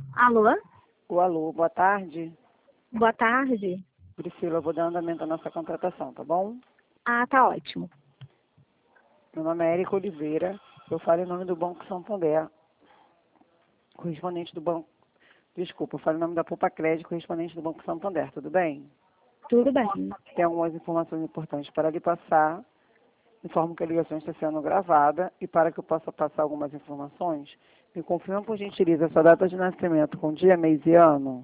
Alô? Alô, boa tarde. Boa tarde. Priscila, eu vou dar andamento à nossa contratação, tá bom? Ah, tá ótimo. Meu nome é Érica Oliveira, eu falo em nome do Banco Santander, correspondente do Banco... Desculpa, eu falo em nome da Poupa Crédito, correspondente do Banco Santander, tudo bem? Tudo bem. Tem algumas informações importantes para lhe passar. Informo que a ligação está sendo gravada e para que eu possa passar algumas informações, me confirma por gentileza a sua data de nascimento com dia, mês e ano.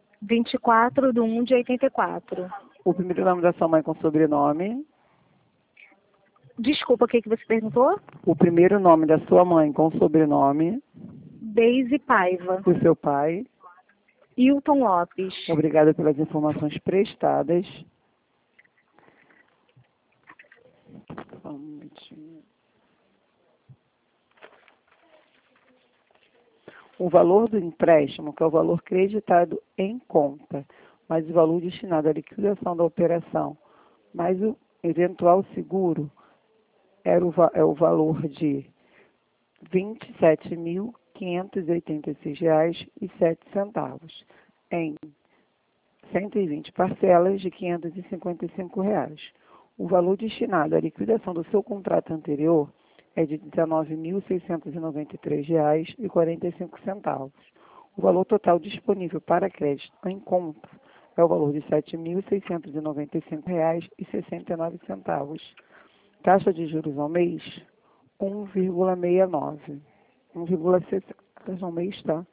24/1/84. O primeiro nome da sua mãe com sobrenome. Desculpa, o que você perguntou? O primeiro nome da sua mãe com sobrenome. Deise Paiva. Do seu pai. Hilton Lopes. Obrigada pelas informações prestadas. Só um minutinho. O valor do empréstimo, que é o valor creditado em conta, mais o valor destinado à liquidação da operação, mais o eventual seguro, é o valor de R$ 27.586,07, em 120 parcelas de R$ 555. O valor destinado à liquidação do seu contrato anterior é de R$ 19.693,45. O valor total disponível para crédito em conta é o valor de R$ 7.695,69. Taxa de juros ao mês, 1,69. 1,60. Taxa ao mês está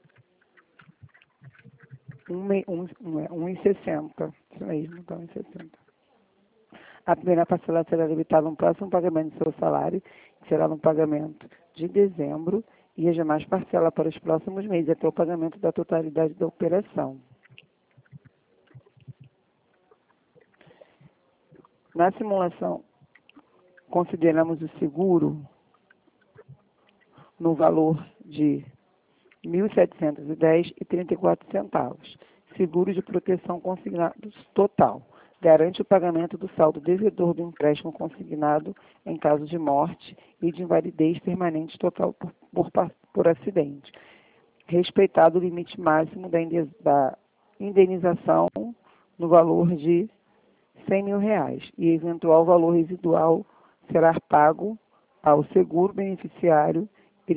1,60. Isso mesmo, está 1,60. A primeira parcela será debitada no próximo pagamento do seu salário, que será no pagamento de dezembro, e as demais parcelas para os próximos meses, até o pagamento da totalidade da operação. Na simulação, consideramos o seguro no valor de R$ 1.710,34. Seguro de proteção consignado total. Garante o pagamento do saldo devedor do empréstimo consignado em caso de morte e de invalidez permanente total por acidente. Respeitado o limite máximo da indenização no valor de R$ 100.000 e eventual valor residual será pago ao seguro beneficiário.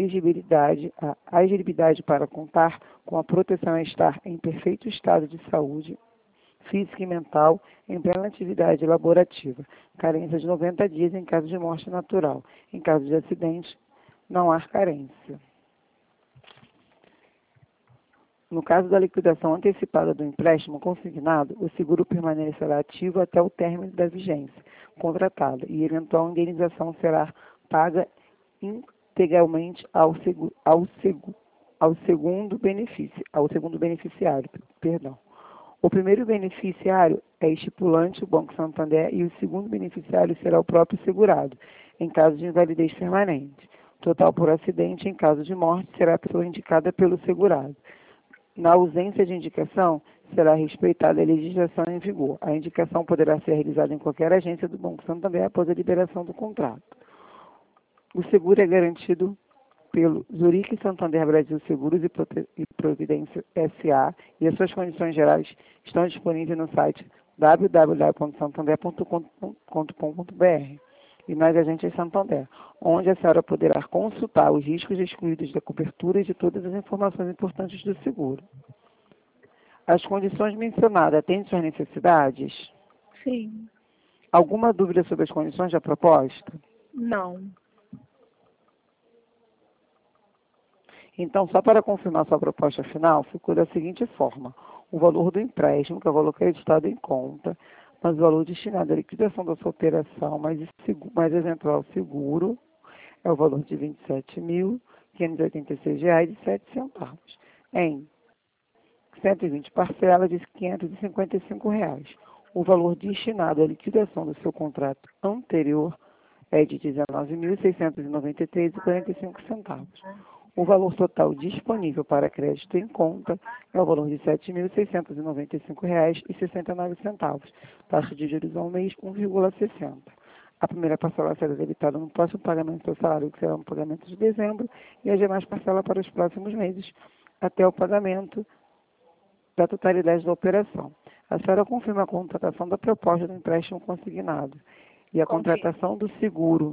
A elegibilidade para contar com a proteção é estar em perfeito estado de saúde física e mental, em plena atividade laborativa. Carência de 90 dias em caso de morte natural. Em caso de acidente, não há carência. No caso da liquidação antecipada do empréstimo consignado, o seguro permanecerá ativo até o término da vigência contratada e eventual indenização será paga integralmente ao segundo beneficiário. O primeiro beneficiário é estipulante, o Banco Santander, e o segundo beneficiário será o próprio segurado, em caso de invalidez permanente. Total por acidente, em caso de morte, será a pessoa indicada pelo segurado. Na ausência de indicação, será respeitada a legislação em vigor. A indicação poderá ser realizada em qualquer agência do Banco Santander após a liberação do contrato. O seguro é garantido pelo Zurique Santander Brasil Seguros e Providência S.A. e as suas condições gerais estão disponíveis no site www.santander.com.br e nas agências Santander, onde a senhora poderá consultar os riscos excluídos da cobertura e de todas as informações importantes do seguro. As condições mencionadas atendem suas necessidades? Sim. Alguma dúvida sobre as condições da proposta? Não. Então, só para confirmar sua proposta final, ficou da seguinte forma. O valor do empréstimo, que é o valor acreditado em conta, mas o valor destinado à liquidação da sua operação, mais eventual seguro, é o valor de R$ 27.586,07, em 120 parcelas de R$ 555. O valor destinado à liquidação do seu contrato anterior é de R$ 19.693,45. O valor total disponível para crédito em conta é o valor de R$ 7.695,69. Taxa de juros ao mês, 1,60. A primeira parcela será debitada no próximo pagamento do seu salário, que será no pagamento de dezembro, e as demais parcelas para os próximos meses, até o pagamento da totalidade da operação. A senhora confirma a contratação da proposta do empréstimo consignado e a Confirmo. contratação do seguro.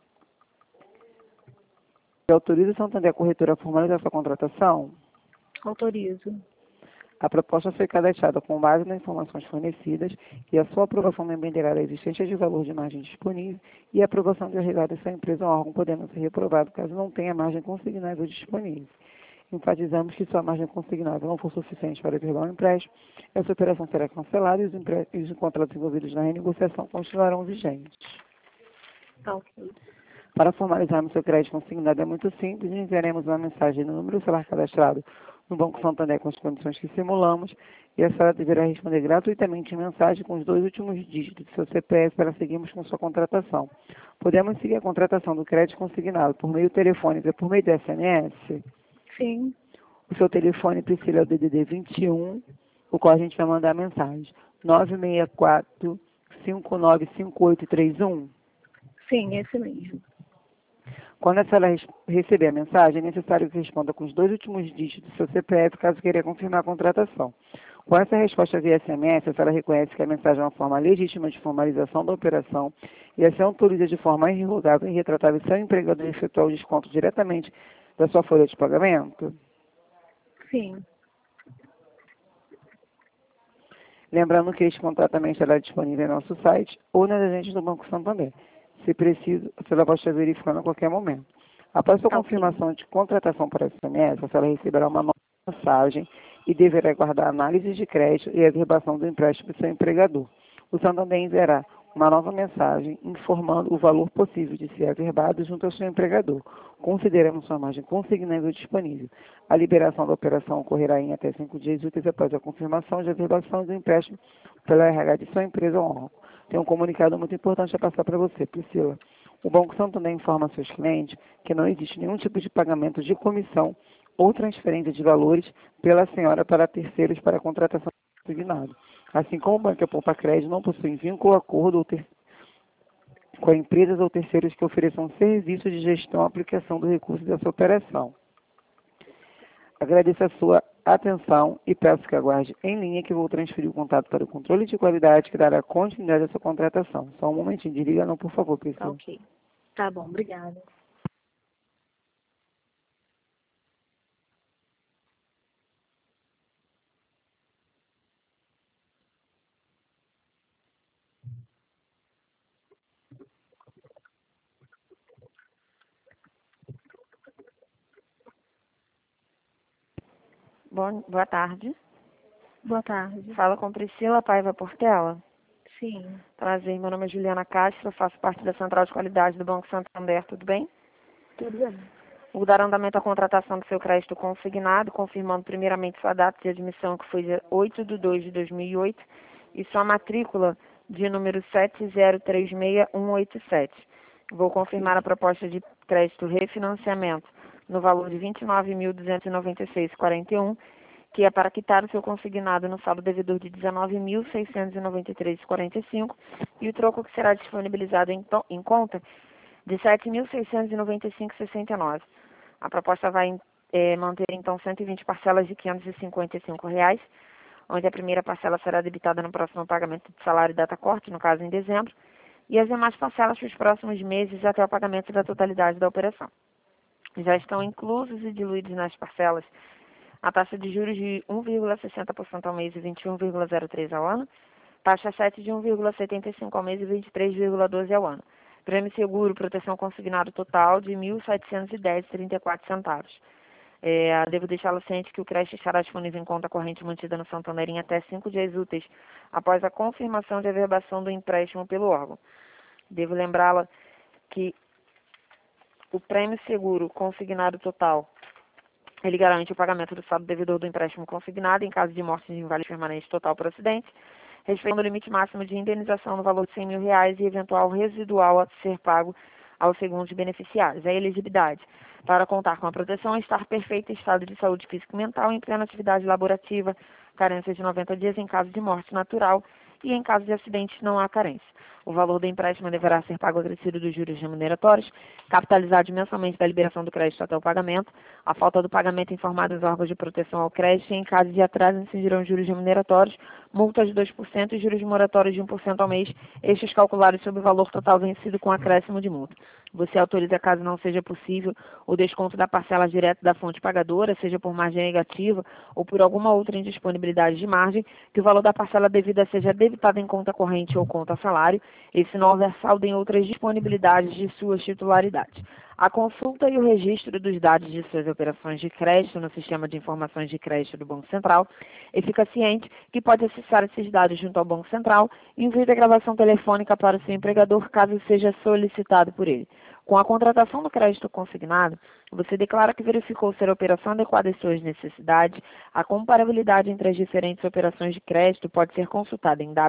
Você autoriza o Santander a corretora a formalizar essa contratação? Autorizo. A proposta foi cadastrada com base nas informações fornecidas e a sua aprovação dependerá da existência de valor de margem disponível e a aprovação de agregado dessa empresa ou órgão podendo ser reprovado caso não tenha margem consignável disponível. Enfatizamos que se a margem consignável não for suficiente para averbar o empréstimo, essa operação será cancelada e os contratos envolvidos na renegociação continuarão vigentes. Tá ok. Para formalizarmos seu crédito consignado é muito simples, enviaremos uma mensagem no número celular cadastrado no Banco Santander com as condições que simulamos e a senhora deverá responder gratuitamente em mensagem com os 2 últimos dígitos do seu CPF para seguirmos com sua contratação. Podemos seguir a contratação do crédito consignado por meio telefônico e por meio de SMS? Sim. O seu telefone, Priscila, é o DDD 21, o qual a gente vai mandar a mensagem. 964 595831. Sim, esse mesmo. Quando a senhora receber a mensagem, é necessário que responda com os 2 últimos dígitos do seu CPF, caso queira confirmar a contratação. Com essa resposta via SMS, a senhora reconhece que a mensagem é uma forma legítima de formalização da operação e assim autoriza de forma irrevogável e irretratável seu empregador a efetuar o desconto diretamente da sua folha de pagamento? Sim. Lembrando que este contrato também estará disponível em nosso site ou nas agências do Banco Santander. Se preciso, a senhora pode estar verificando a qualquer momento. Após sua Tá ok. confirmação de contratação por SMS, a senhora receberá uma nova mensagem e deverá aguardar a análise de crédito e a averbação do empréstimo do seu empregador. O Santander enviará uma nova mensagem informando o valor possível de ser averbado junto ao seu empregador, considerando sua margem consignável disponível. A liberação da operação ocorrerá em até 5 dias úteis após a confirmação de averbação do empréstimo pela RH de sua empresa ou órgão. Tem um comunicado muito importante a passar para você, Priscila. O Banco Santander informa a seus clientes que não existe nenhum tipo de pagamento de comissão ou transferência de valores pela senhora para terceiros para a contratação consignado. Assim como o Banco Poupa Crédito não possui vínculo, acordo com empresas ou terceiros que ofereçam serviços de gestão ou aplicação do recurso dessa operação. Agradeço a sua atenção e peço que aguarde em linha que vou transferir o contato para o controle de qualidade que dará continuidade à sua contratação. Só um momentinho, desliga não, por favor, Tá Priscila. ok. Tá bom, obrigada. Boa tarde. Boa tarde. Fala com Priscila Paiva Portela. Sim. Prazer, meu nome é Juliana Castro, eu faço parte da Central de Qualidade do Banco Santander, tudo bem? Tudo bem. Vou dar andamento à contratação do seu crédito consignado, confirmando primeiramente sua data de admissão, que foi dia 8 de 2 de 2008, e sua matrícula de número 7036187. Vou confirmar a proposta de crédito refinanciamento no valor de R$ 29.296,41, que é para quitar o seu consignado no saldo devedor de R$ 19.693,45 e o troco que será disponibilizado em conta de R$ 7.695,69. A proposta vai manter, então, 120 parcelas de R$ 555, onde a primeira parcela será debitada no próximo pagamento de salário e data corte, no caso em dezembro, e as demais parcelas para os próximos meses até o pagamento da totalidade da operação. Já estão inclusos e diluídos nas parcelas a taxa de juros de 1,60% ao mês e 21,03% ao ano, taxa 7 de 1,75% ao mês e 23,12% ao ano. Prêmio seguro, proteção consignado total de R$ 1.710,34. Devo deixá-lo ciente que o crédito estará disponível em conta corrente mantida no Santander em até 5 dias úteis após a confirmação de averbação do empréstimo pelo órgão. Devo lembrá-la que o prêmio seguro consignado total, ele garante o pagamento do saldo devedor do empréstimo consignado em caso de morte de invalidez permanente total por acidente, respeitando o limite máximo de indenização no valor de R$ 100 mil e eventual residual a ser pago aos segundos beneficiários. A elegibilidade para contar com a proteção é estar perfeito estado de saúde física e mental em plena atividade laborativa, carência de 90 dias em caso de morte natural e em caso de acidente não há carência. O valor do empréstimo deverá ser pago acrescido dos juros remuneratórios, capitalizados mensalmente da liberação do crédito até o pagamento. A falta do pagamento informado os órgãos de proteção ao crédito e, em caso de atraso, incidirão juros remuneratórios, multas de 2% e juros moratórios de 1% ao mês, estes calculados sobre o valor total vencido com acréscimo de multa. Você autoriza, caso não seja possível, o desconto da parcela direta da fonte pagadora, seja por margem negativa ou por alguma outra indisponibilidade de margem, que o valor da parcela devida seja debitado em conta corrente ou conta salário, e se não houver saldo em outras disponibilidades de suas titularidades. A consulta e o registro dos dados de suas operações de crédito no Sistema de Informações de Crédito do Banco Central, e fica ciente que pode acessar esses dados junto ao Banco Central e enviar a gravação telefônica para o seu empregador, caso seja solicitado por ele. Com a contratação do crédito consignado, você declara que verificou ser a operação adequada às suas necessidades. A comparabilidade entre as diferentes operações de crédito pode ser consultada em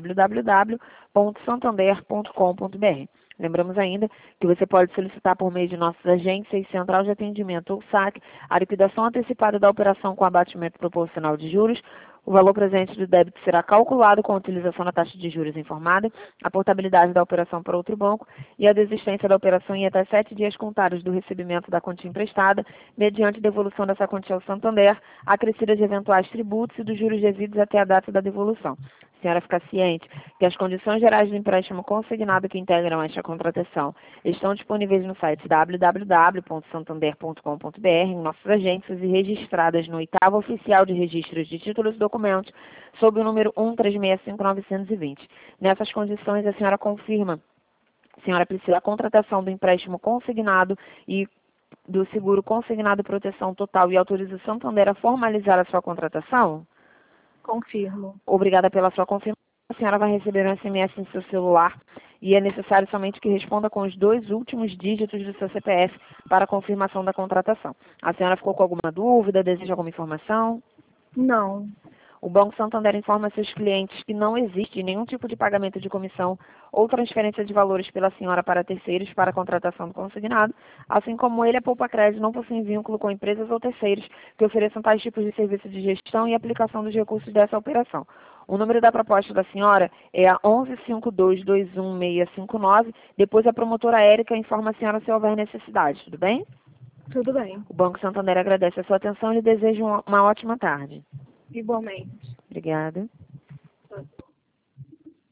www.santander.com.br. Lembramos ainda que você pode solicitar por meio de nossas agências, central de atendimento ou SAC, a liquidação antecipada da operação com abatimento proporcional de juros. O valor presente do débito será calculado com a utilização da taxa de juros informada, a portabilidade da operação para outro banco e a desistência da operação em até 7 dias contados do recebimento da quantia emprestada, mediante devolução dessa quantia ao Santander, acrescida de eventuais tributos e dos juros devidos até a data da devolução. A senhora fica ciente que as condições gerais do empréstimo consignado que integram esta contratação estão disponíveis no site www.santander.com.br, em nossas agências e registradas no 8º Oficial de Registros de Títulos e Documentos, sob o número 1365920. Nessas condições, a senhora confirma, senhora Priscila, a contratação do empréstimo consignado e do seguro consignado proteção total e autoriza o Santander a formalizar a sua contratação? Confirmo. Obrigada pela sua confirmação. A senhora vai receber um SMS em seu celular e é necessário somente que responda com os 2 últimos dígitos do seu CPF para a confirmação da contratação. A senhora ficou com alguma dúvida? Deseja alguma informação? Não. O Banco Santander informa seus clientes que não existe nenhum tipo de pagamento de comissão ou transferência de valores pela senhora para terceiros para a contratação do consignado, assim como ele, a Poupa Crédito, não possui vínculo com empresas ou terceiros que ofereçam tais tipos de serviço de gestão e aplicação dos recursos dessa operação. O número da proposta da senhora é a 1152216659. Depois a promotora Érica informa a senhora se houver necessidade, tudo bem? Tudo bem. O Banco Santander agradece a sua atenção e lhe deseja uma ótima tarde. Igualmente. Obrigada.